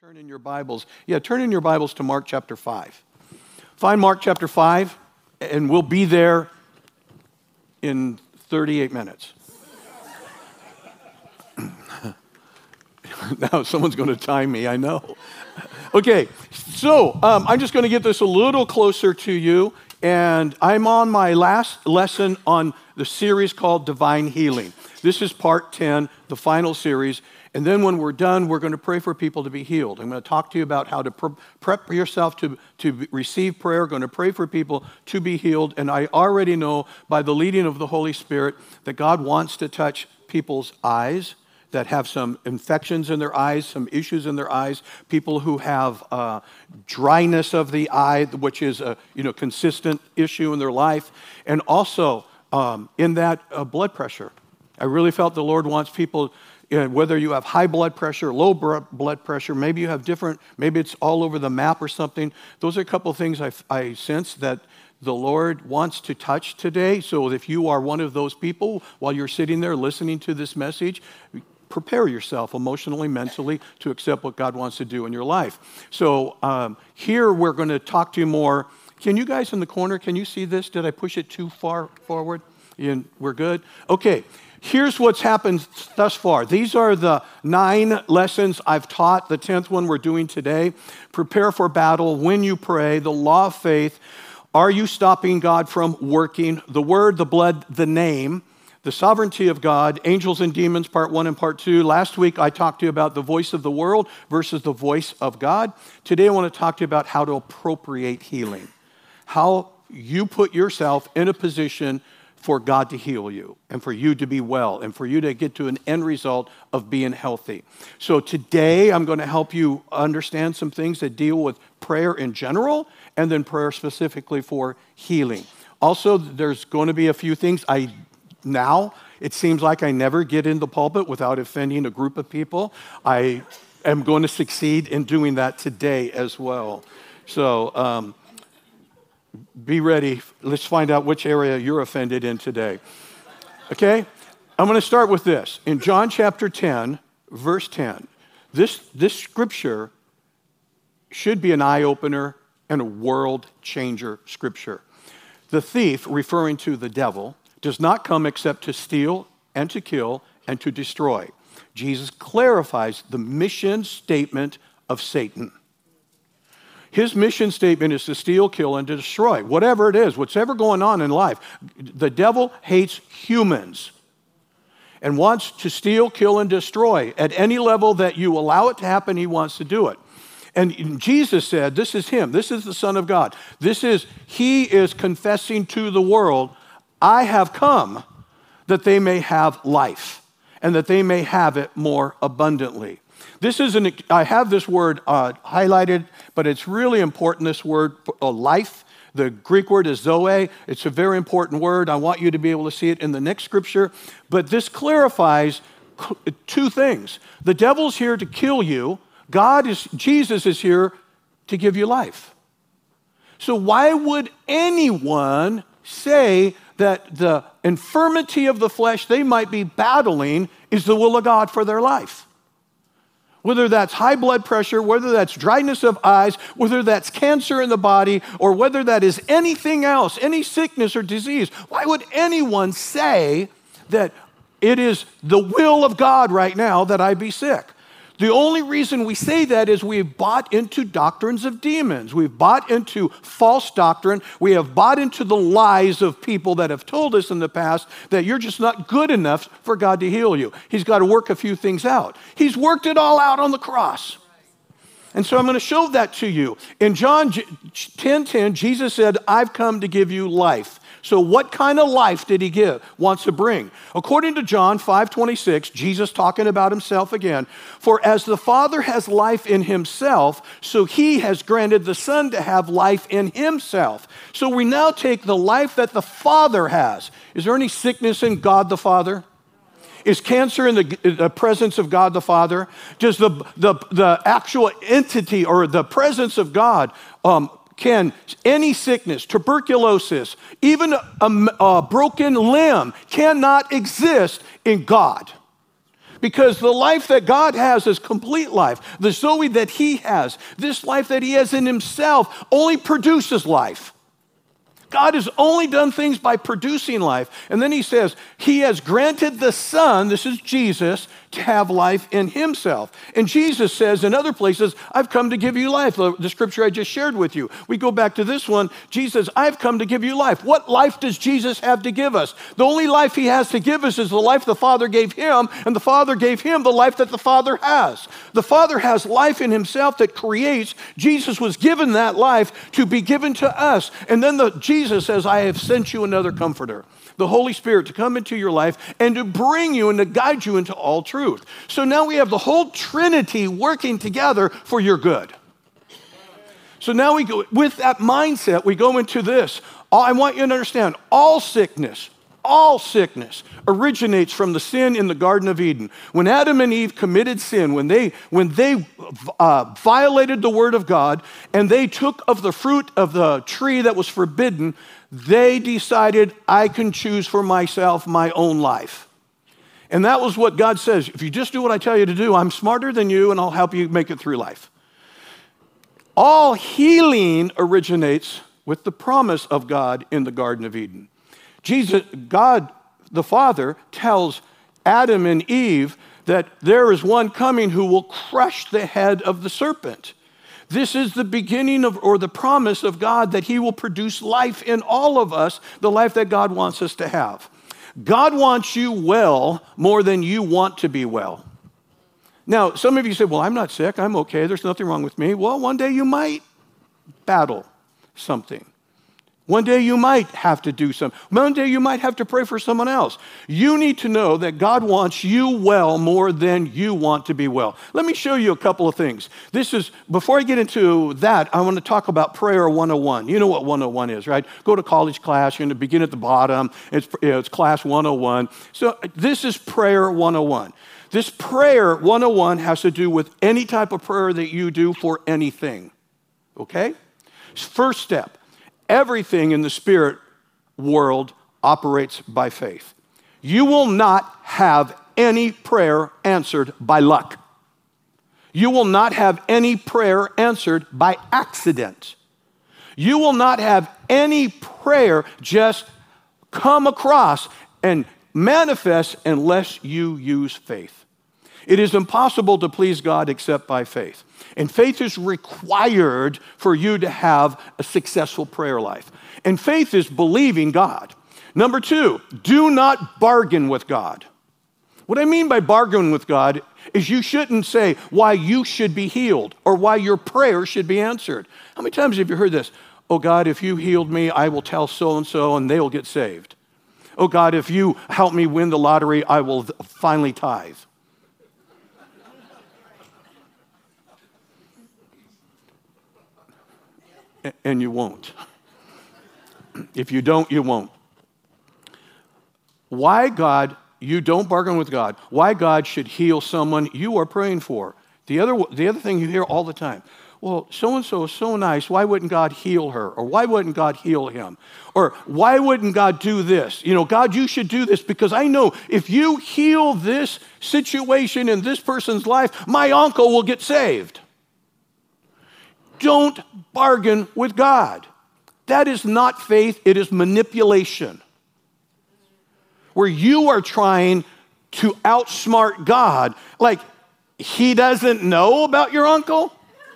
Turn in your Bibles. Turn in your Bibles to Mark chapter 5. Find Mark chapter 5, and we'll be there in 38 minutes. Now someone's going to time me, I know. Okay, so I'm just going to get this a little closer to you, and I'm on my last lesson on the series called Divine Healing. This is part 10, the final series. And then when we're done, we're going to pray for people to be healed. I'm going to talk to you about how to prep yourself to receive prayer. We're going to pray for people to be healed. And I already know by the leading of the Holy Spirit that God wants to touch people's eyes that have some infections in their eyes, some issues in their eyes, people who have dryness of the eye, which is a consistent issue in their life, and also in that blood pressure. I really felt the Lord wants people, whether you have high blood pressure, low blood pressure, maybe you have different, maybe it's all over the map or something. Those are a couple of things I sense that the Lord wants to touch today. So if you are one of those people, while you're sitting there listening to this message, prepare yourself emotionally, mentally to accept what God wants to do in your life. So here we're going to talk to you more. Can you guys in the corner, can you see this? Did I push it too far forward? We're good? Okay. Here's what's happened thus far. These are the 9 lessons I've taught. The 10th one we're doing today. Prepare for battle, when you pray, the law of faith. Are you stopping God from working? The word, the blood, the name, the sovereignty of God, angels and demons, part 1 and part 2. Last week I talked to you about the voice of the world versus the voice of God. Today I want to talk to you about how to appropriate healing. How you put yourself in a position for God to heal you and for you to be well and for you to get to an end result of being healthy. So today I'm going to help you understand some things that deal with prayer in general and then prayer specifically for healing. Also, there's going to be a few things it seems like I never get in the pulpit without offending a group of people. I am going to succeed in doing that today as well. So, be ready. Let's find out which area you're offended in today. Okay? I'm going to start with this. In John chapter 10, verse 10, this scripture should be an eye-opener and a world-changer scripture. The thief, referring to the devil, does not come except to steal and to kill and to destroy. Jesus clarifies the mission statement of Satan. His mission statement is to steal, kill, and to destroy. Whatever it is, what's ever going on in life, the devil hates humans and wants to steal, kill, and destroy. At any level that you allow it to happen, he wants to do it. And Jesus said, this is him. This is the Son of God. He is confessing to the world, I have come that they may have life and that they may have it more abundantly. I have this word highlighted, but it's really important, this word, life. The Greek word is zoe. It's a very important word. I want you to be able to see it in the next scripture. But this clarifies 2 things. The devil's here to kill you. Jesus is here to give you life. So why would anyone say that the infirmity of the flesh they might be battling is the will of God for their life? Whether that's high blood pressure, whether that's dryness of eyes, whether that's cancer in the body, or whether that is anything else, any sickness or disease, why would anyone say that it is the will of God right now that I be sick? The only reason we say that is we've bought into doctrines of demons. We've bought into false doctrine. We have bought into the lies of people that have told us in the past that you're just not good enough for God to heal you. He's got to work a few things out. He's worked it all out on the cross. And so I'm going to show that to you. In John 10:10, Jesus said, I've come to give you life. So what kind of life did he wants to bring? According to John 5:26, Jesus talking about himself again, for as the Father has life in himself, so he has granted the Son to have life in himself. So we now take the life that the Father has. Is there any sickness in God the Father? Is cancer in the presence of God the Father? Does the actual entity or the presence of God can any sickness, tuberculosis, even a broken limb cannot exist in God. Because the life that God has is complete life. The Zoe that he has, this life that he has in himself, only produces life. God has only done things by producing life. And then he says, he has granted the Son, this is Jesus, to have life in himself. And Jesus says in other places, I've come to give you life. The scripture I just shared with you. We go back to this one. Jesus, I've come to give you life. What life does Jesus have to give us? The only life he has to give us is the life the Father gave him, and the Father gave him the life that the Father has. The Father has life in himself that creates. Jesus was given that life to be given to us. And then Jesus says, I have sent you another comforter, the Holy Spirit, to come into your life and to bring you and to guide you into all truth. So now we have the whole Trinity working together for your good. So now we go, with that mindset, we go into this. I want you to understand, all sickness originates from the sin in the Garden of Eden. When Adam and Eve committed sin, when they violated the word of God and they took of the fruit of the tree that was forbidden, they decided, I can choose for myself my own life. And that was what God says. If you just do what I tell you to do, I'm smarter than you and I'll help you make it through life. All healing originates with the promise of God in the Garden of Eden. God, the Father, tells Adam and Eve that there is one coming who will crush the head of the serpent. This is the beginning of, or the promise of God, that he will produce life in all of us, the life that God wants us to have. God wants you well more than you want to be well. Now, some of you say, well, I'm not sick. I'm okay. There's nothing wrong with me. Well, one day you might battle something. One day you might have to do something. One day you might have to pray for someone else. You need to know that God wants you well more than you want to be well. Let me show you a couple of things. Before I get into that, I want to talk about prayer 101. You know what 101 is, right? Go to college class, you're going to begin at the bottom. It's class 101. So this is prayer 101. This prayer 101 has to do with any type of prayer that you do for anything, okay? First step. Everything in the spirit world operates by faith. You will not have any prayer answered by luck. You will not have any prayer answered by accident. You will not have any prayer just come across and manifest unless you use faith. It is impossible to please God except by faith. And faith is required for you to have a successful prayer life. And faith is believing God. Number 2, do not bargain with God. What I mean by bargain with God is you shouldn't say why you should be healed or why your prayer should be answered. How many times have you heard this? Oh God, if you healed me, I will tell so-and-so and they will get saved. Oh God, if you help me win the lottery, I will finally tithe. And you won't. If you don't, you won't. Why God, you don't bargain with God. Why God should heal someone you are praying for. The other thing you hear all the time, well, so-and-so is so nice, why wouldn't God heal her? Or why wouldn't God heal him? Or why wouldn't God do this? You know, God, you should do this because I know if you heal this situation in this person's life, my uncle will get saved. Don't bargain with God. That is not faith, it is manipulation. Where you are trying to outsmart God. Like, he doesn't know about your uncle?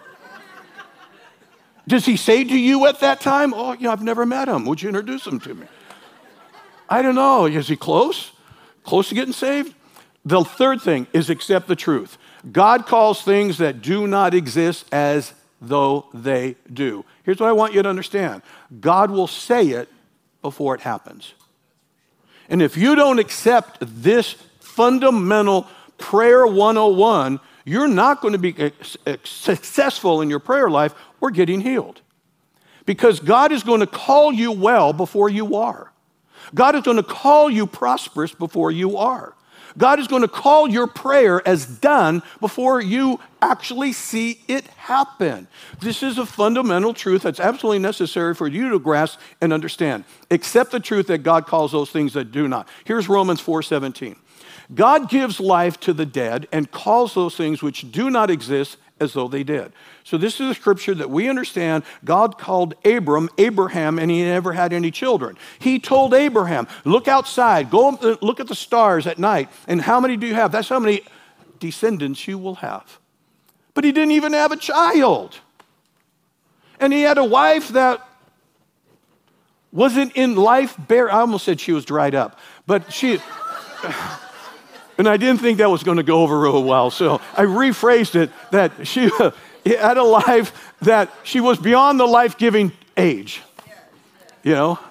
Does he say to you at that time, oh, yeah, I've never met him. Would you introduce him to me? I don't know. Is he close? Close to getting saved? The third thing is accept the truth. God calls things that do not exist as though they do. Here's what I want you to understand. God will say it before it happens. And if you don't accept this fundamental prayer 101, you're not going to be successful in your prayer life or getting healed. Because God is going to call you well before you are. God is going to call you prosperous before you are. God is going to call your prayer as done before you actually see it happen. This is a fundamental truth that's absolutely necessary for you to grasp and understand. Accept the truth that God calls those things that do not. Here's Romans 4:17. God gives life to the dead and calls those things which do not exist as though they did. So this is a scripture that we understand. God called Abram Abraham, and he never had any children. He told Abraham, look outside, go look at the stars at night, and how many do you have? That's how many descendants you will have. But he didn't even have a child. And he had a wife that wasn't in life bare. I almost said she was dried up, but she... And I didn't think that was going to go over real well, so I rephrased it that she had a life that she was beyond the life-giving age. You know?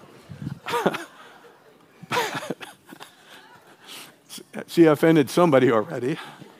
See, I offended somebody already.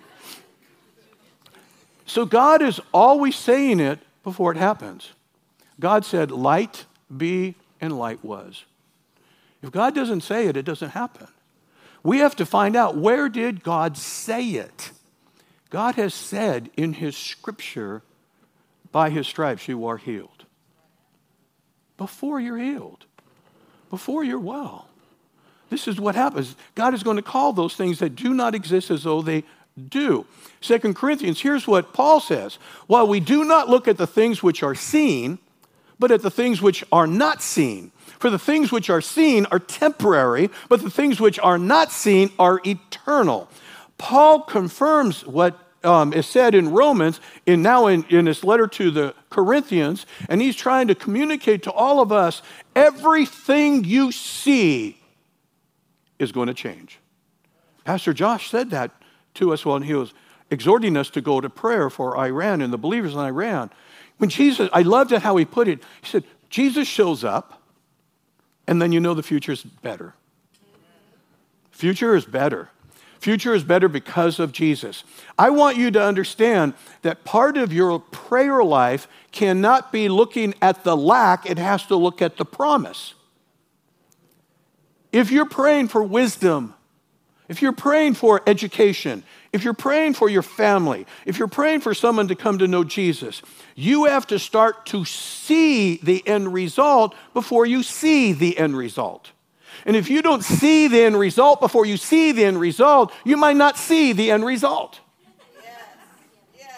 So God is always saying it before it happens. God said, light be, and light was. If God doesn't say it, it doesn't happen. We have to find out, where did God say it? God has said in his scripture, by his stripes you are healed. Before you're healed, before you're well. This is what happens. God is going to call those things that do not exist as though they do. 2 Corinthians, here's what Paul says. While we do not look at the things which are seen, but at the things which are not seen. For the things which are seen are temporary, but the things which are not seen are eternal. Paul confirms what is said in Romans, in his letter to the Corinthians, and he's trying to communicate to all of us, everything you see is going to change. Pastor Josh said that to us when he was exhorting us to go to prayer for Iran and the believers in Iran. When Jesus, I loved it how he put it. He said, Jesus shows up, and then you know the future is better. Future is better. Future is better because of Jesus. I want you to understand that part of your prayer life cannot be looking at the lack, it has to look at the promise. If you're praying for wisdom, if you're praying for education, if you're praying for your family, if you're praying for someone to come to know Jesus, you have to start to see the end result before you see the end result. And if you don't see the end result before you see the end result, you might not see the end result. Yes.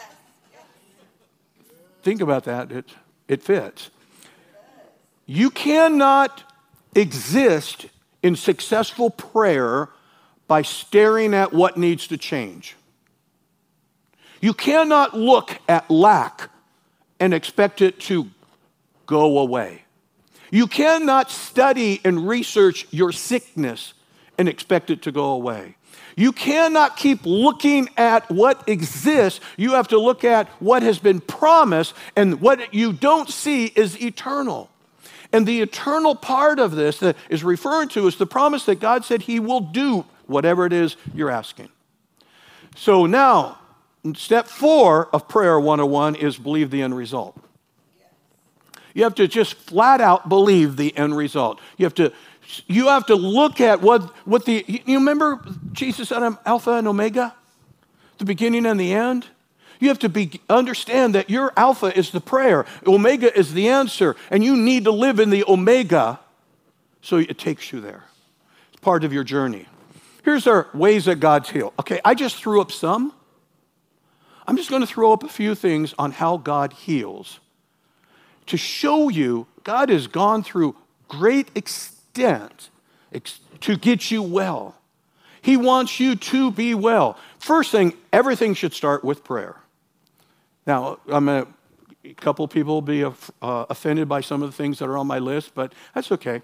Think about that. It fits. You cannot exist in successful prayer by staring at what needs to change. You cannot look at lack and expect it to go away. You cannot study and research your sickness and expect it to go away. You cannot keep looking at what exists. You have to look at what has been promised, and what you don't see is eternal. And the eternal part of this that is referring to is the promise that God said he will do whatever it is you're asking. So now, step 4 of Prayer 101 is believe the end result. You have to just flat out believe the end result. You have to look at what you remember Jesus said, I'm Alpha and Omega, the beginning and the end. You have to understand that your Alpha is the prayer, Omega is the answer, and you need to live in the Omega so it takes you there. It's part of your journey. Here's our ways that God's healed. Okay, I just threw up some. I'm just going to throw up a few things on how God heals to show you God has gone through great extent to get you well. He wants you to be well. First thing, everything should start with prayer. Now, a couple people will be offended by some of the things that are on my list, but that's okay.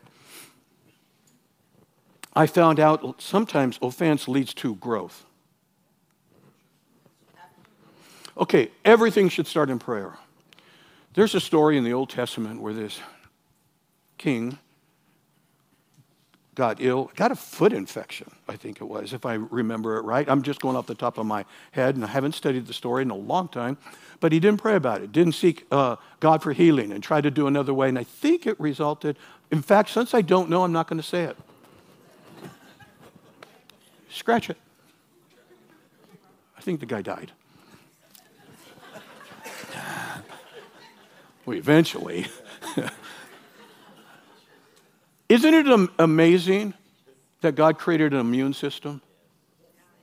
I found out sometimes offense leads to growth. Okay, everything should start in prayer. There's a story in the Old Testament where this king got ill, got a foot infection, I think it was, if I remember it right. I'm just going off the top of my head, and I haven't studied the story in a long time, but he didn't pray about it, didn't seek God for healing, and tried to do another way, and I think it resulted, in fact, since I don't know, I'm not going to say it. Scratch it. I think the guy died. Well, eventually. Isn't it amazing that God created an immune system?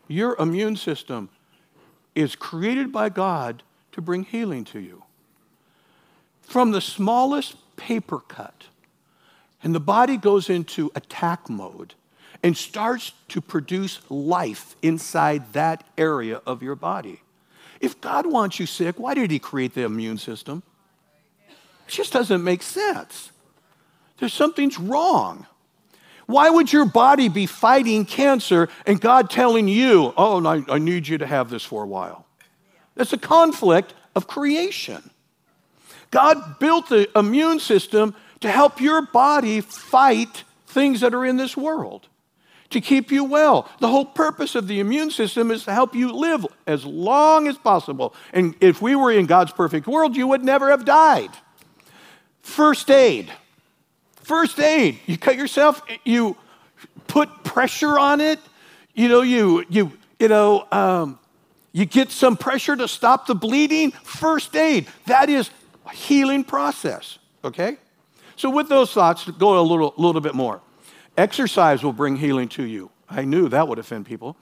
Your immune system is created by God to bring healing to you. From the smallest paper cut, and the body goes into attack mode and starts to produce life inside that area of your body. If God wants you sick, why did he create the immune system? It just doesn't make sense. Something's wrong. Why would your body be fighting cancer and God telling you, oh, I need you to have this for a while? That's a conflict of creation. God built the immune system to help your body fight things that are in this world, to keep you well. The whole purpose of the immune system is to help you live as long as possible. And if we were in God's perfect world, you would never have died. First aid. First aid. You cut yourself, you put pressure on it. You get some pressure to stop the bleeding. First aid. That is a healing process, okay? So with those thoughts, go a little bit more. Exercise will bring healing to you. I knew that would offend people.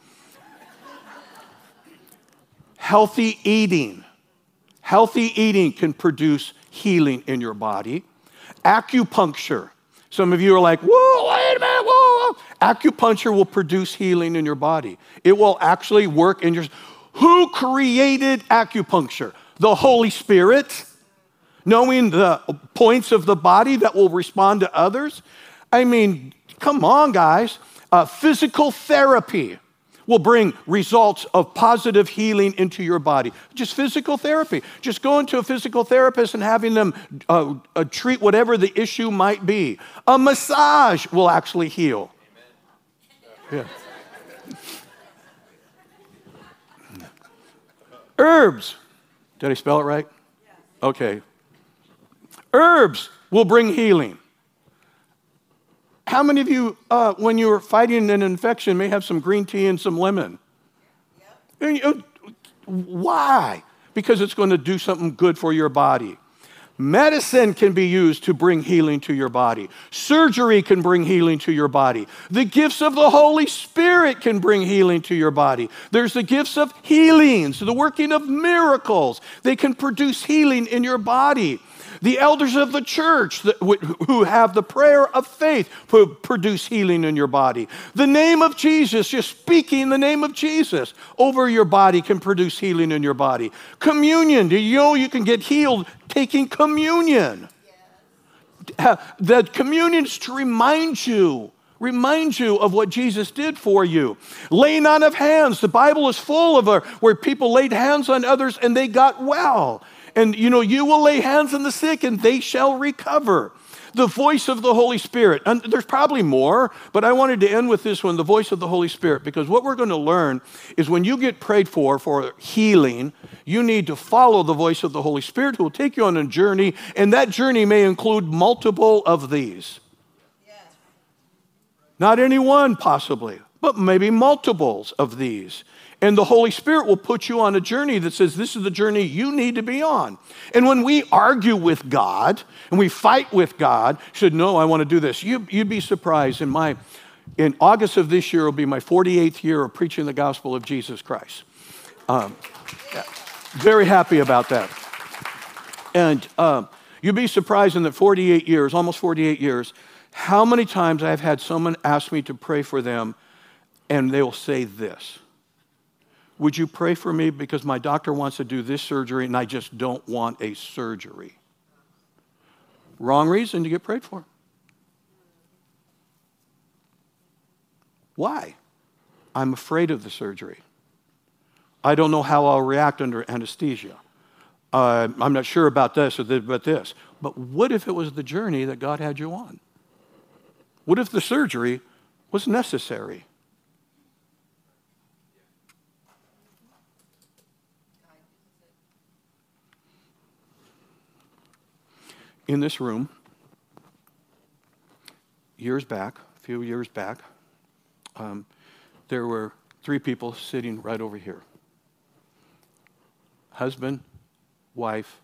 Healthy eating. Healthy eating can produce healing in your body. Acupuncture. Some of you are like, whoa, wait a minute, whoa. Acupuncture will produce healing in your body. It will actually work in your... Who created acupuncture? The Holy Spirit. Knowing the points of the body that will respond to others. I mean, come on, guys. Physical therapy will bring results of positive healing into your body. Just physical therapy. Just going to a physical therapist and having them treat whatever the issue might be. A massage will actually heal. Yeah. Herbs. Did I spell it right? Okay. Herbs will bring healing. How many of you, when you're fighting an infection, may have some green tea and some lemon? Yep. Why? Because it's going to do something good for your body. Medicine can be used to bring healing to your body. Surgery can bring healing to your body. The gifts of the Holy Spirit can bring healing to your body. There's the gifts of healings, the working of miracles. They can produce healing in your body. The elders of the church who have the prayer of faith produce healing in your body. The name of Jesus, just speaking the name of Jesus over your body can produce healing in your body. Communion, do you know you can get healed taking communion? That communion is to remind you of what Jesus did for you. Laying on of hands, the Bible is full of where people laid hands on others and they got well. And you will lay hands on the sick and they shall recover. The voice of the Holy Spirit. And there's probably more, but I wanted to end with this one, the voice of the Holy Spirit, because what we're going to learn is when you get prayed for healing, you need to follow the voice of the Holy Spirit who will take you on a journey, and that journey may include multiple of these. Yes. Not any one, possibly, but maybe multiples of these. And the Holy Spirit will put you on a journey that says, this is the journey you need to be on. And when we argue with God and we fight with God, said, no, I want to do this. You'd be surprised. In August of this year will be my 48th year of preaching the gospel of Jesus Christ. Very happy about that. And you'd be surprised in the 48 years, almost 48 years, how many times I've had someone ask me to pray for them and they will say this. Would you pray for me because my doctor wants to do this surgery and I just don't want a surgery? Wrong reason to get prayed for. Why? I'm afraid of the surgery. I don't know how I'll react under anesthesia. I'm not sure about this or this. But what if it was the journey that God had you on? What if the surgery was necessary? In this room, a few years back, there were 3 people sitting right over here. Husband, wife,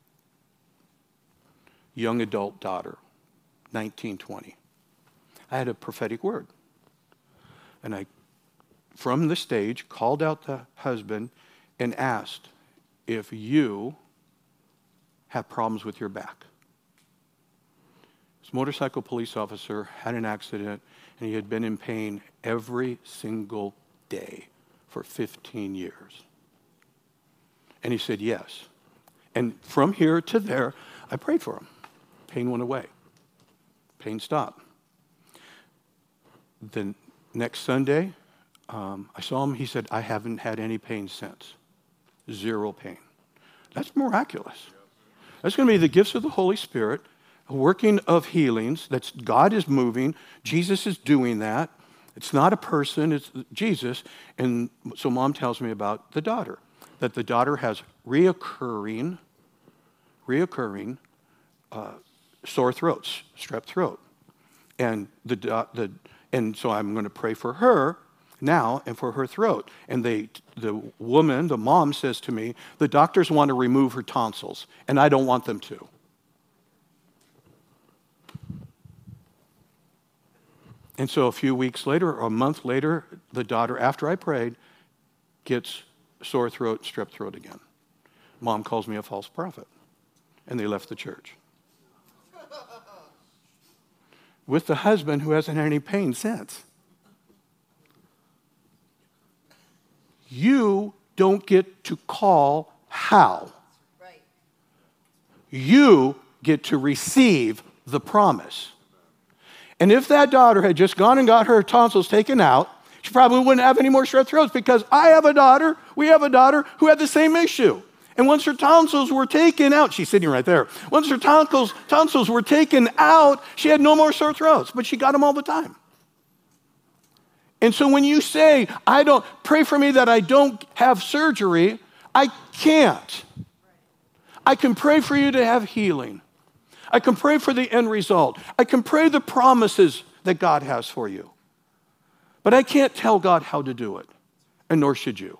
young adult daughter, 19, 20. I had a prophetic word. And I from the stage, called out the husband and asked if you have problems with your back. This motorcycle police officer had an accident, and he had been in pain every single day for 15 years. And he said, yes. And from here to there, I prayed for him. Pain went away. Pain stopped. The next Sunday, I saw him. He said, I haven't had any pain since. 0 pain. That's miraculous. That's going to be the gifts of the Holy Spirit, a working of healings. That's God is moving. Jesus is doing that. It's not a person, it's Jesus. And so Mom tells me about the daughter, that the daughter has reoccurring sore throats, strep throat. And and so I'm going to pray for her now and for her throat. And the mom says to me, the doctors want to remove her tonsils, and I don't want them to. And so a few weeks later, or a month later, the daughter, after I prayed, gets sore throat, strep throat again. Mom calls me a false prophet, and they left the church. With the husband who hasn't had any pain since. You don't get to call how. Right. You get to receive the promise. And if that daughter had just gone and got her tonsils taken out, she probably wouldn't have any more strep throats, because we have a daughter who had the same issue. And once her tonsils were taken out, she's sitting right there. Once her tonsils were taken out, she had no more sore throats, but she got them all the time. And so when you say, pray for me that I don't have surgery, I can't. I can pray for you to have healing. I can pray for the end result. I can pray the promises that God has for you. But I can't tell God how to do it, and nor should you.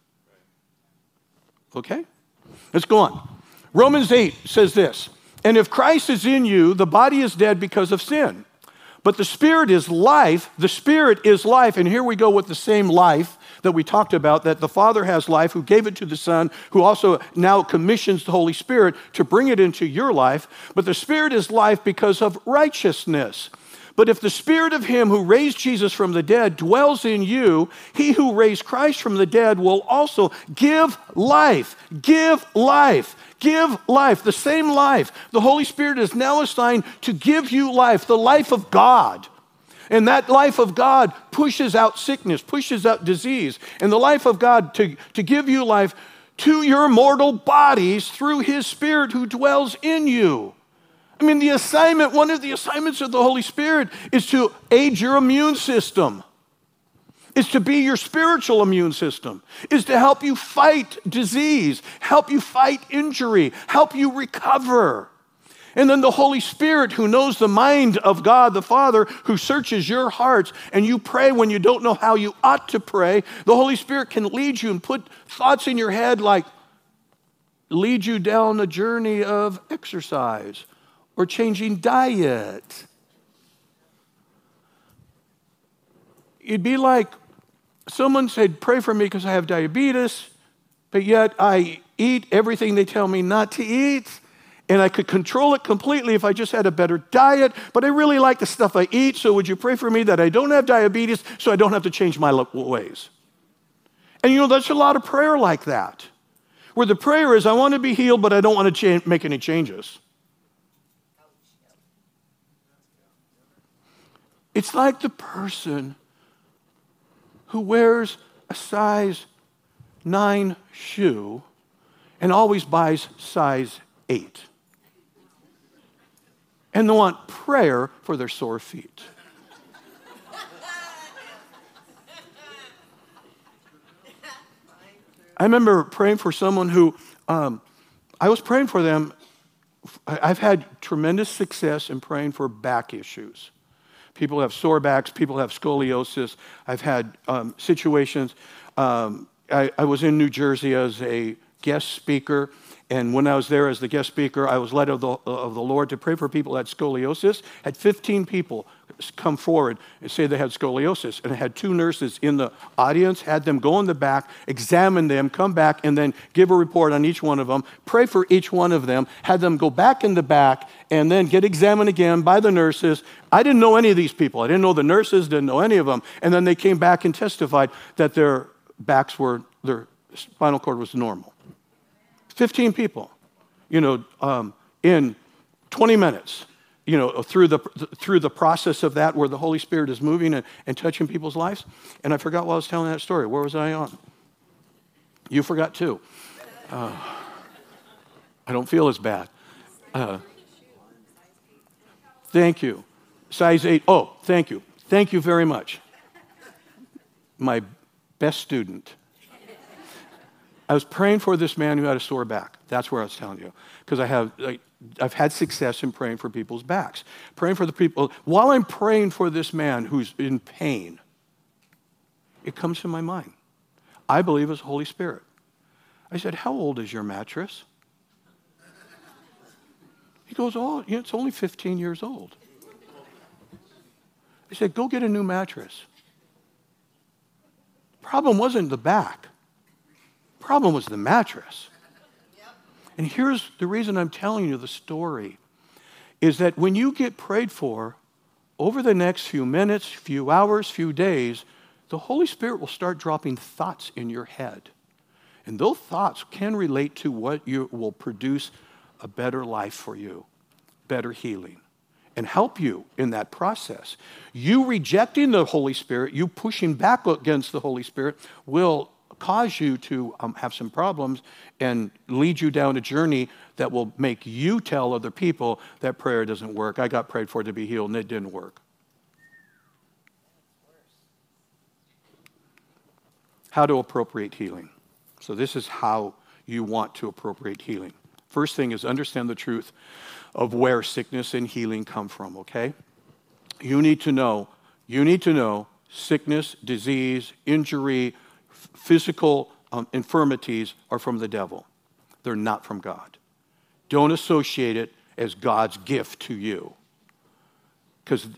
Okay? Let's go on. Romans 8 says this, and if Christ is in you, the body is dead because of sin. But the Spirit is life. The Spirit is life. And here we go with the same life that we talked about, that the Father has life, who gave it to the Son, who also now commissions the Holy Spirit to bring it into your life. But the Spirit is life because of righteousness. But if the Spirit of him who raised Jesus from the dead dwells in you, he who raised Christ from the dead will also give life. Give life. Give life. The same life. The Holy Spirit is now assigned to give you life, the life of God. And that life of God pushes out sickness, pushes out disease. And the life of God to give you life to your mortal bodies through his Spirit who dwells in you. I mean, one of the assignments of the Holy Spirit is to aid your immune system, is to be your spiritual immune system, is to help you fight disease, help you fight injury, help you recover. And then the Holy Spirit, who knows the mind of God the Father, who searches your hearts, and you pray when you don't know how you ought to pray, the Holy Spirit can lead you and put thoughts in your head like lead you down a journey of exercise or changing diet. It'd be like someone said, pray for me because I have diabetes, but yet I eat everything they tell me not to eat, and I could control it completely if I just had a better diet, but I really like the stuff I eat, so would you pray for me that I don't have diabetes so I don't have to change my ways? And that's a lot of prayer like that, where the prayer is, I want to be healed, but I don't want to make any changes. It's like the person who wears a size 9 shoe and always buys size 8. And they want prayer for their sore feet. I remember praying for someone who, I was praying for them. I've had tremendous success in praying for back issues. People have sore backs. People have scoliosis. I've had situations. I was in New Jersey as a guest speaker, And when I was there as the guest speaker, I was led of the Lord to pray for people who had scoliosis. Had 15 people come forward and say they had scoliosis. And I had 2 nurses in the audience, had them go in the back, examine them, come back, and then give a report on each one of them, pray for each one of them, had them go back in the back, and then get examined again by the nurses. I didn't know any of these people. I didn't know the nurses, didn't know any of them. And then they came back and testified that their spinal cord was normal. 15 people, in 20 minutes, through the process of that where the Holy Spirit is moving and touching people's lives. And I forgot while I was telling that story. Where was I on? You forgot too. I don't feel as bad. Thank you. Size 8. Oh, thank you. Thank you very much. My best student. I was praying for this man who had a sore back. That's where I was telling you. Because I've had success in praying for people's backs. Praying for the people. While I'm praying for this man who's in pain, it comes to my mind. I believe it's the Holy Spirit. I said, how old is your mattress? He goes, it's only 15 years old. I said, go get a new mattress. Problem wasn't the back. Problem was the mattress. And here's the reason I'm telling you the story, is that when you get prayed for, over the next few minutes, few hours, few days, the Holy Spirit will start dropping thoughts in your head. And those thoughts can relate to what will produce a better life for you, better healing, and help you in that process. You rejecting the Holy Spirit, you pushing back against the Holy Spirit will cause you to have some problems and lead you down a journey that will make you tell other people that prayer doesn't work. I got prayed for to be healed, and it didn't work. How to appropriate healing. So this is how you want to appropriate healing. First thing is understand the truth of where sickness and healing come from, okay? You need to know sickness, disease, injury, physical infirmities are from the devil. They're not from God. Don't associate it as God's gift to you. Because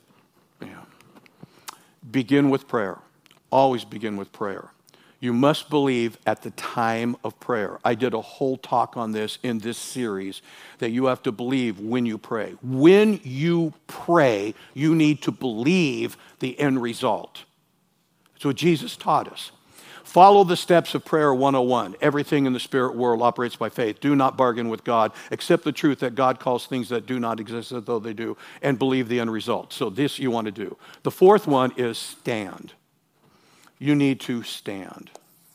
begin with prayer. Always begin with prayer. You must believe at the time of prayer. I did a whole talk on this in this series, that you have to believe when you pray. When you pray, you need to believe the end result. That's what Jesus taught us. Follow the steps of prayer 101. Everything in the spirit world operates by faith. Do not bargain with God. Accept the truth that God calls things that do not exist as though they do, and believe the end result. So this you want to do. The fourth one is stand. You need to stand.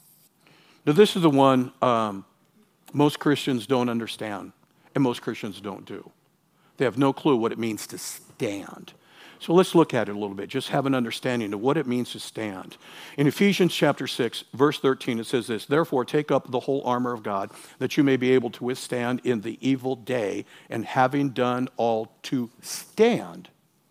Now this is the one most Christians don't understand, and most Christians don't do. They have no clue what it means to stand. So let's look at it a little bit. Just have an understanding of what it means to stand. In Ephesians chapter 6, verse 13, it says this, therefore take up the whole armor of God, that you may be able to withstand in the evil day, and having done all to stand,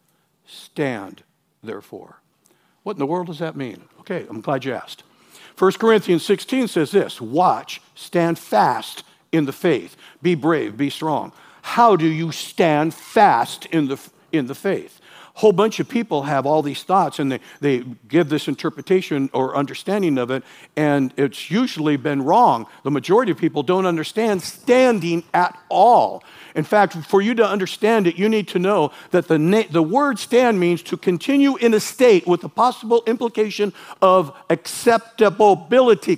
stand therefore. What in the world does that mean? Okay, I'm glad you asked. 1 Corinthians 16 says this, watch, stand fast in the faith. Be brave, be strong. How do you stand fast in the faith? A whole bunch of people have all these thoughts, and they give this interpretation or understanding of it, and it's usually been wrong. The majority of people don't understand standing at all. In fact, for you to understand it, you need to know that the word stand means to continue in a state with the possible implication of acceptability.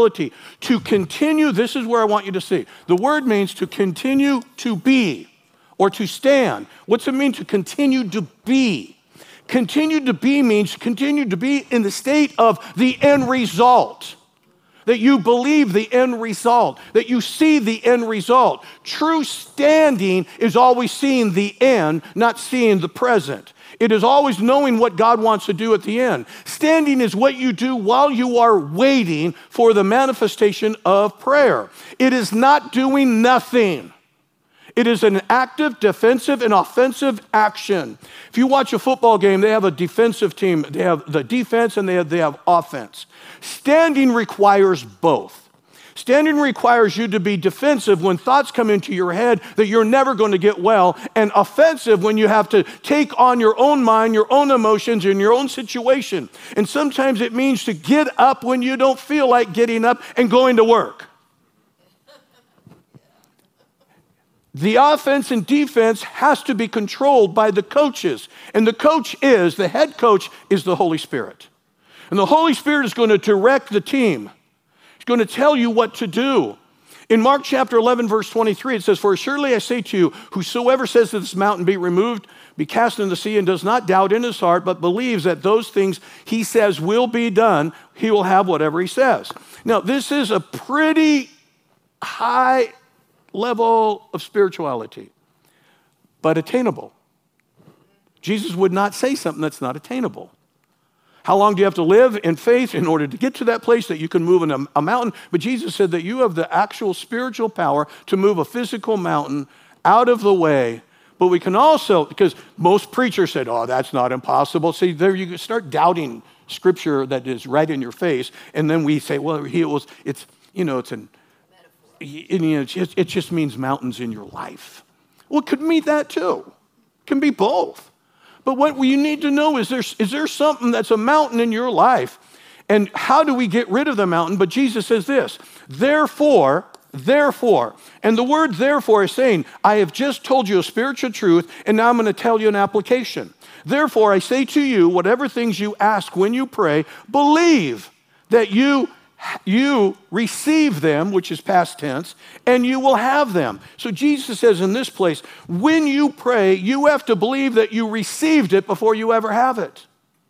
To continue, this is where I want you to see. The word means to continue to be or to stand. What's it mean to continue to be? Continue to be means continue to be in the state of the end result. That you believe the end result, that you see the end result. True standing is always seeing the end, not seeing the present. It is always knowing what God wants to do at the end. Standing is what you do while you are waiting for the manifestation of prayer. It is not doing nothing. It is an active, defensive, and offensive action. If you watch a football game, they have a defensive team. They have the defense and they have offense. Standing requires both. Standing requires you to be defensive when thoughts come into your head that you're never going to get well, and offensive when you have to take on your own mind, your own emotions, and your own situation. And sometimes it means to get up when you don't feel like getting up and going to work. The offense and defense has to be controlled by the coaches. And the head coach is the Holy Spirit. And the Holy Spirit is going to direct the team. He's going to tell you what to do. In Mark chapter 11, verse 23, it says, "For surely I say to you, whosoever says to this mountain, be removed, be cast into the sea, and does not doubt in his heart, but believes that those things he says will be done, he will have whatever he says." Now, this is a pretty high level of spirituality, but attainable. Jesus would not say something that's not attainable. How long do you have to live in faith in order to get to that place that you can move in a mountain? But Jesus said that you have the actual spiritual power to move a physical mountain out of the way. But we can also, because most preachers said, oh, that's not impossible. See, there you start doubting scripture that is right in your face. And then we say, well, it just means mountains in your life. Well, it could mean that too. It can be both. But what you need to know is there something that's a mountain in your life? And how do we get rid of the mountain? But Jesus says this, therefore, and the word therefore is saying, I have just told you a spiritual truth, and now I'm going to tell you an application. Therefore, I say to you, whatever things you ask when you pray, believe that you receive them, which is past tense, and you will have them. So Jesus says in this place, when you pray, you have to believe that you received it before you ever have it.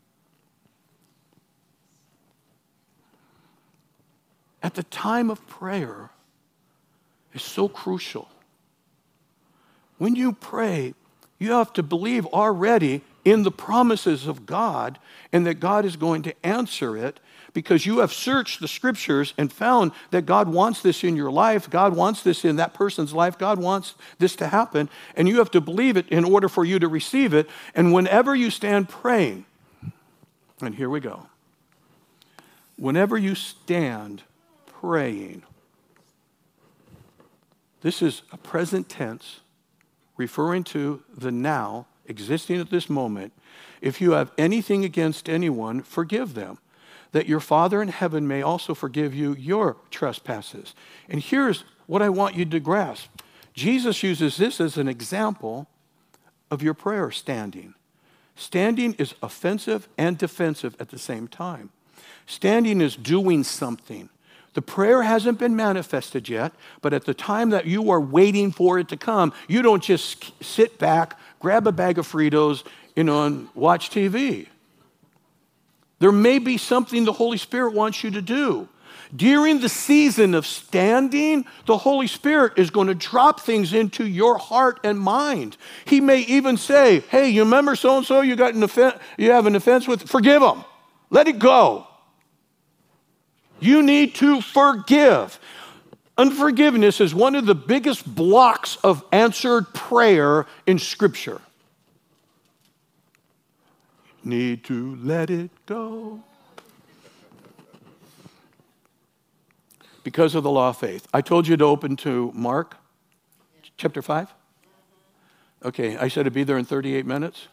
At the time of prayer is so crucial. When you pray, you have to believe already in the promises of God and that God is going to answer it, because you have searched the scriptures and found that God wants this in your life, God wants this in that person's life, God wants this to happen, and you have to believe it in order for you to receive it. And whenever you stand praying, and here we go, whenever you stand praying, this is a present tense referring to the now existing at this moment. If you have anything against anyone, forgive them, that your Father in heaven may also forgive you your trespasses. And here's what I want you to grasp. Jesus uses this as an example of your prayer standing. Standing is offensive and defensive at the same time. Standing is doing something. The prayer hasn't been manifested yet, but at the time that you are waiting for it to come, you don't just sit back, grab a bag of Fritos, and watch TV. There may be something the Holy Spirit wants you to do. During the season of standing, the Holy Spirit is going to drop things into your heart and mind. He may even say, hey, you remember so-and-so you have an offense with? Forgive them. Let it go. You need to forgive. Unforgiveness is one of the biggest blocks of answered prayer in Scripture. Need to let it go. Because of the law of faith. I told you to open to Mark chapter 5. Okay, I said it'd be there in 38 minutes.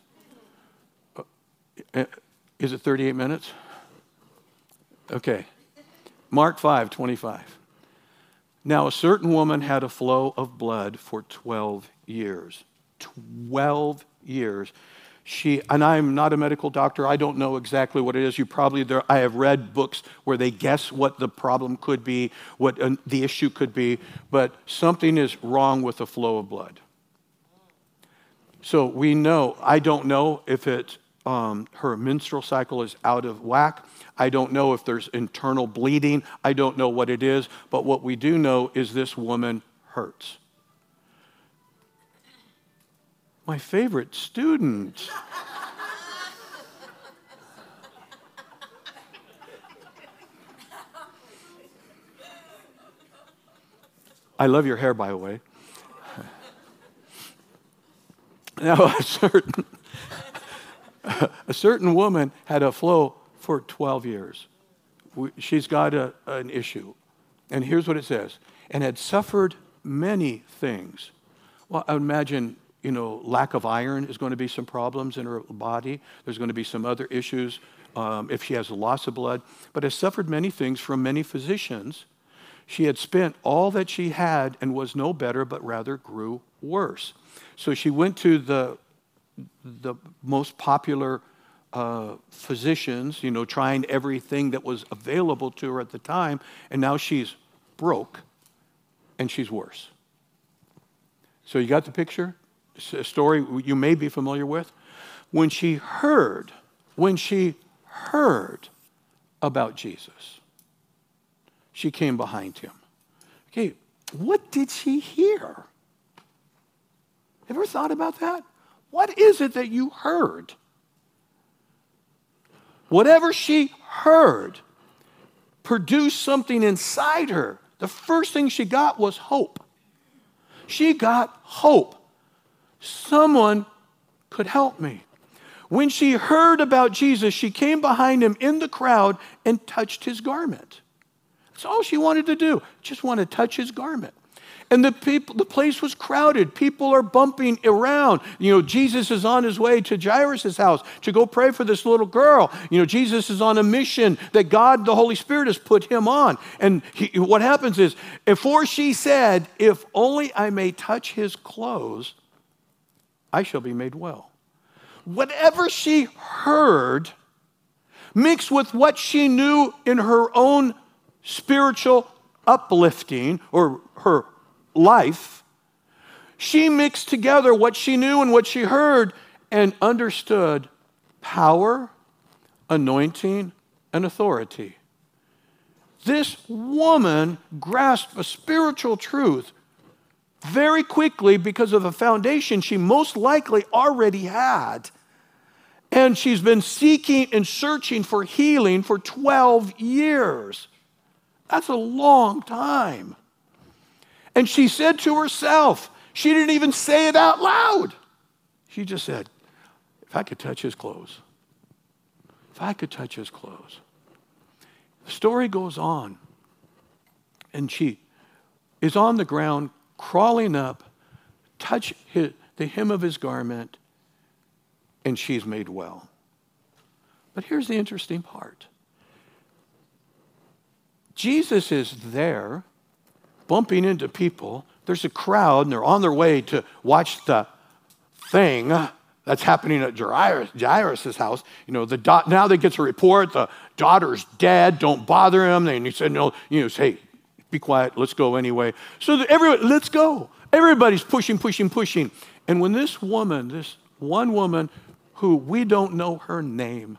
Is it 38 minutes? Okay. Mark 5:25. Now a certain woman had a flow of blood for 12 years. 12 years. And I'm not a medical doctor. I don't know exactly what it is. I have read books where they guess what the problem could be, what the issue could be, but something is wrong with the flow of blood. So we know, I don't know if her menstrual cycle is out of whack. I don't know if there's internal bleeding. I don't know what it is, but what we do know is this woman hurts. My favorite student. I love your hair, by the way. Now, a certain woman had a flow for 12 years. She's got an issue. And here's what it says. And had suffered many things. Well, I would imagine, lack of iron is going to be some problems in her body. There's going to be some other issues if she has a loss of blood. But has suffered many things from many physicians. She had spent all that she had and was no better, but rather grew worse. So she went to the most popular physicians, trying everything that was available to her at the time, and now she's broke and she's worse. So you got the picture? It's a story you may be familiar with. When she heard about Jesus, she came behind him. Okay, what did she hear? Ever thought about that? What is it that you heard? Whatever she heard produced something inside her. The first thing she got was hope. She got hope. Someone could help me. When she heard about Jesus, she came behind him in the crowd and touched his garment. That's all she wanted to do. Just want to touch his garment. And the place was crowded. People are bumping around. Jesus is on his way to Jairus' house to go pray for this little girl. Jesus is on a mission that God, the Holy Spirit, has put him on. And what happens is, before she said, if only I may touch his clothes, I shall be made well. Whatever she heard, mixed with what she knew in her own spiritual uplifting or her life, she mixed together what she knew and what she heard and understood power, anointing, and authority. This woman grasped a spiritual truth very quickly because of a foundation she most likely already had. And she's been seeking and searching for healing for 12 years. That's a long time. And she said to herself, she didn't even say it out loud. She just said, if I could touch his clothes. If I could touch his clothes. The story goes on. And she is on the ground, crawling up, touch the hem of his garment, and she's made well. But here's the interesting part. Jesus is there, bumping into people. There's a crowd, and they're on their way to watch the thing that's happening at Jairus' house. Now they get a report, the daughter's dead, don't bother him. And he said, no, hey, be quiet, let's go anyway. So let's go. Everybody's pushing. And when this one woman who we don't know her name,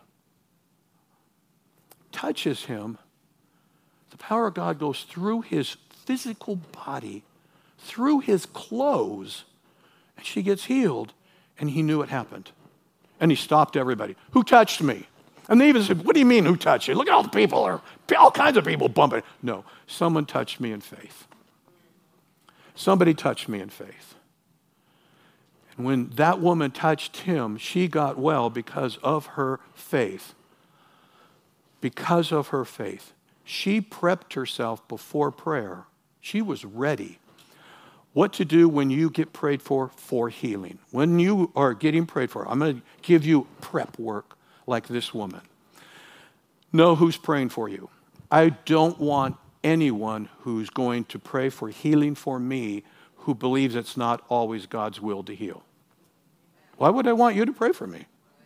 touches him, the power of God goes through his physical body, through his clothes, and she gets healed, and he knew it happened. And he stopped everybody. Who touched me? And they even said, what do you mean, who touched you? Look at all the people, all kinds of people bumping. No, someone touched me in faith. Somebody touched me in faith. And when that woman touched him, she got well because of her faith. Because of her faith. She prepped herself before prayer. She was ready. What to do when you get prayed for healing. When you are getting prayed for, I'm going to give you prep work like this woman. Know who's praying for you. I don't want anyone who's going to pray for healing for me who believes it's not always God's will to heal. Why would I want you to pray for me?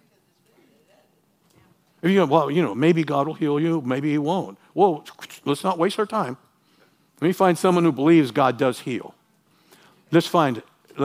If you go, maybe God will heal you, maybe he won't. Well, let's not waste our time. Let me find someone who believes God does heal. Let's find.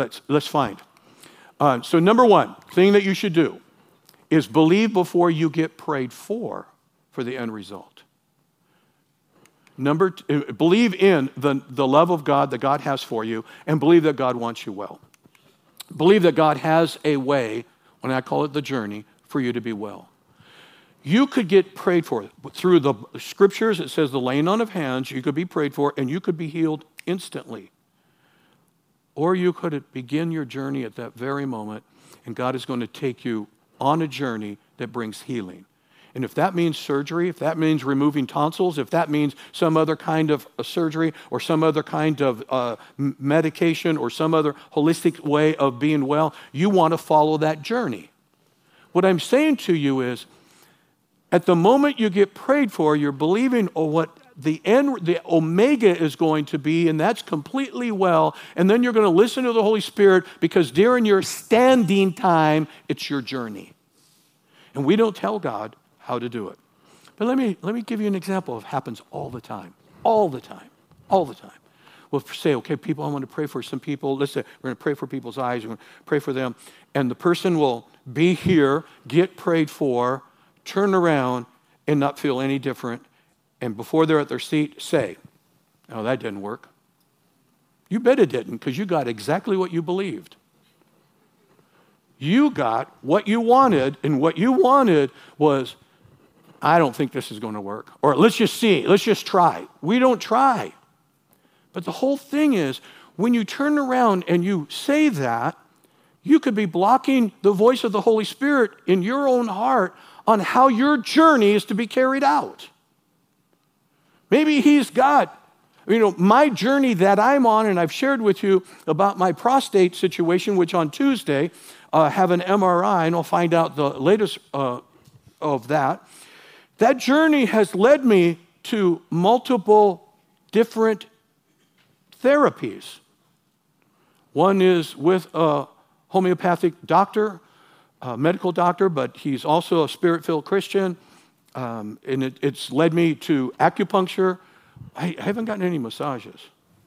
So number one thing that you should do is believe before you get prayed for the end result. Number two, believe in the love of God that God has for you, and believe that God wants you well. Believe that God has a way, when I call it the journey, for you to be well. You could get prayed for through the scriptures. It says the laying on of hands, you could be prayed for, and you could be healed instantly. Or you could begin your journey at that very moment, and God is going to take you on a journey that brings healing. And if that means surgery, if that means removing tonsils, if that means some other kind of surgery or some other kind of medication or some other holistic way of being well, you want to follow that journey. What I'm saying to you is, at the moment you get prayed for, you're believing what the end, the omega is going to be, and that's completely well. And then you're going to listen to the Holy Spirit, because during your standing time, it's your journey. And we don't tell God how to do it. But let me give you an example of happens all the time. All the time. All the time. We'll say, okay, people, I want to pray for some people. Let's say we're going to pray for people's eyes. We're going to pray for them. And the person will be here, get prayed for, turn around, and not feel any different. And before they're at their seat, say, oh, that didn't work. You bet it didn't, because you got exactly what you believed. You got what you wanted, and what you wanted was, I don't think this is going to work. Or let's just see, let's just try. We don't try. But the whole thing is, when you turn around and you say that, you could be blocking the voice of the Holy Spirit in your own heart on how your journey is to be carried out. Maybe he's got, my journey that I'm on, and I've shared with you about my prostate situation, which on Tuesday, have an MRI, and I'll find out the latest of that. That journey has led me to multiple different therapies. One is with a homeopathic doctor, a medical doctor, but he's also a spirit-filled Christian. And it's led me to acupuncture. I haven't gotten any massages.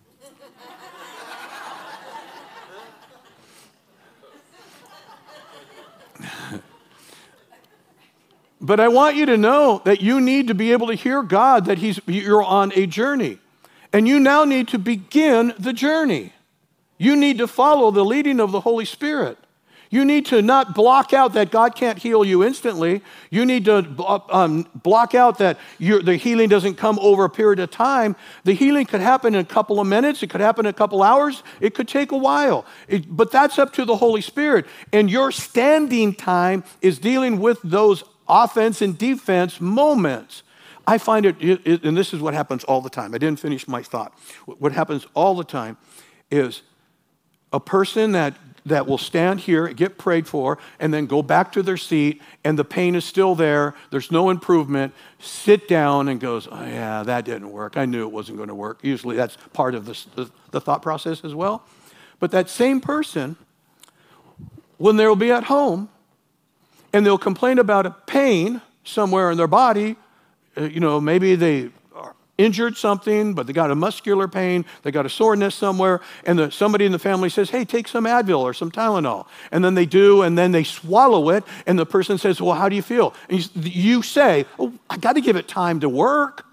But I want you to know that you need to be able to hear God, that you're on a journey. And you now need to begin the journey. You need to follow the leading of the Holy Spirit. You need to not block out that God can't heal you instantly. You need to block out that the healing doesn't come over a period of time. The healing could happen in a couple of minutes. It could happen in a couple hours. It could take a while. But that's up to the Holy Spirit. And your standing time is dealing with those offense and defense moments. I find it, and this is what happens all the time. I didn't finish my thought. What happens all the time is a person that will stand here, get prayed for, and then go back to their seat, and the pain is still there. There's no improvement. Sit down and goes, oh yeah, that didn't work. I knew it wasn't going to work. Usually that's part of the thought process as well. But that same person, when they'll be at home, and they'll complain about a pain somewhere in their body, maybe they are injured something, but they got a muscular pain, they got a soreness somewhere, and somebody in the family says, hey, take some Advil or some Tylenol. And then they do, and then they swallow it, and the person says, well, how do you feel? And you say, oh, I got to give it time to work.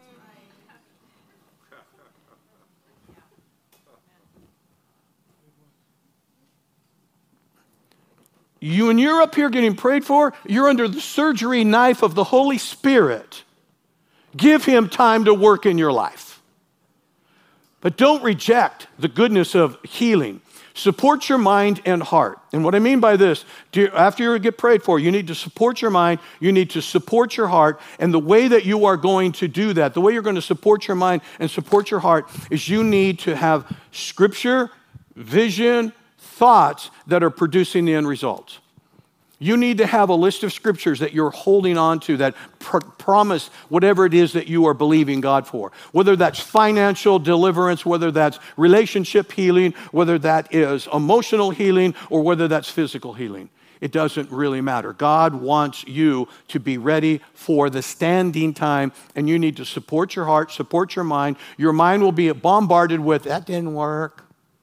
When you're up here getting prayed for, you're under the surgery knife of the Holy Spirit. Give him time to work in your life. But don't reject the goodness of healing. Support your mind and heart. And what I mean by this, after you get prayed for, you need to support your mind, you need to support your heart, and the way that you are going to do that, the way you're going to support your mind and support your heart, is you need to have scripture, vision, thoughts that are producing the end results. You need to have a list of scriptures that you're holding on to that promise whatever it is that you are believing God for. Whether that's financial deliverance, whether that's relationship healing, whether that is emotional healing, or whether that's physical healing. It doesn't really matter. God wants you to be ready for the standing time, and you need to support your heart, support your mind. Your mind will be bombarded with, that didn't work.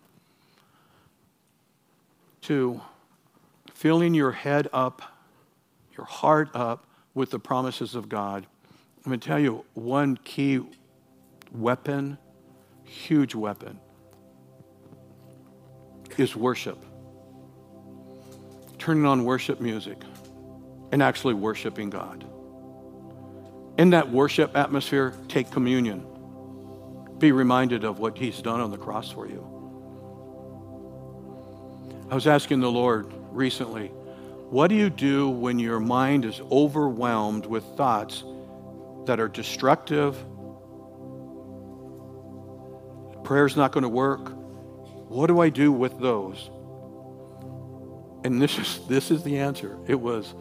To filling your head up, your heart up with the promises of God. I'm going to tell you one key weapon, huge weapon, is worship. Turning on worship music and actually worshiping God. In that worship atmosphere, take communion. Be reminded of what he's done on the cross for you. I was asking the Lord recently, What do you do when your mind is overwhelmed with thoughts that are destructive? Prayer's not going to work. What do I do with those? And this is the answer. It was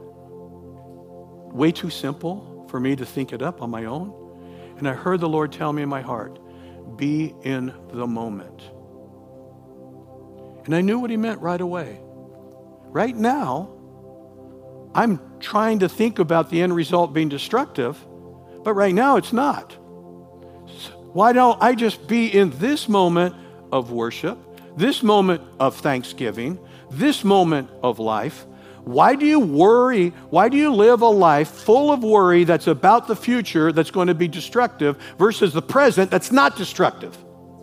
way too simple for me to think it up on my own. And I heard the Lord tell me in my heart, be in the moment. And I knew what he meant right away. Right now, I'm trying to think about the end result being destructive, but right now it's not. Why don't I just be in this moment of worship, this moment of thanksgiving, this moment of life? Why do you worry? Why do you live a life full of worry that's about the future that's going to be destructive versus the present that's not destructive?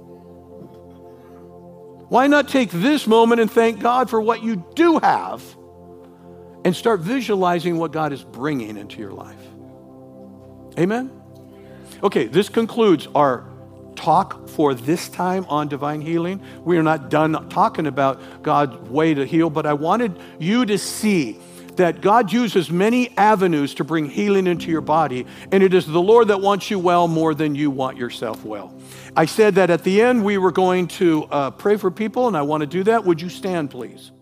Why not take this moment and thank God for what you do have and start visualizing what God is bringing into your life? Amen? Okay, this concludes our talk for this time on divine healing. We are not done talking about God's way to heal, but I wanted you to see that God uses many avenues to bring healing into your body, and it is the Lord that wants you well more than you want yourself well. I said that at the end we were going to pray for people, and I want to do that. Would you stand, please?